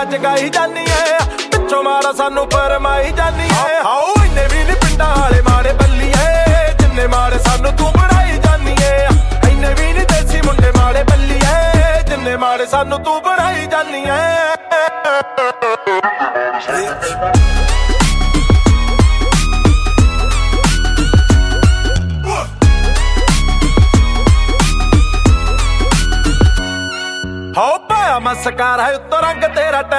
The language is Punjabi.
ਜਗਾਈ ਜਾਨੀ ਐ ਪਿੱਛੋਂ ਮਾਰਾ ਸਾਨੂੰ ਫਰਮਾਈ ਜਾਨੀ ਐ ਆਓ ਇੰਨੇ ਵੀ ਨੀ ਪਿੰਡਾਂ ਵਾਲੇ ਮਾੜੇ ਬੱਲੀਏ ਜਿੰਨੇ ਮਾੜੇ ਸਾਨੂੰ ਤੂੰ ਬਣਾਈ ਜਾਨੀ ਐ ਇੰਨੇ ਵੀ ਨੀ ਦੇਸੀ ਮੁੰਡੇ ਮਾੜੇ ਬੱਲੀਏ ਜਿੰਨੇ ਮਾੜੇ ਸਾਨੂੰ ਤੂੰ ਬਣਾਈ ਜਾਨੀ ਐ ਹੋ ਪਾਇਆ ਮਸਕਾਰ ਹੈ ਉੱਤੋਂ ਰੰਗ ਤੇਰਾ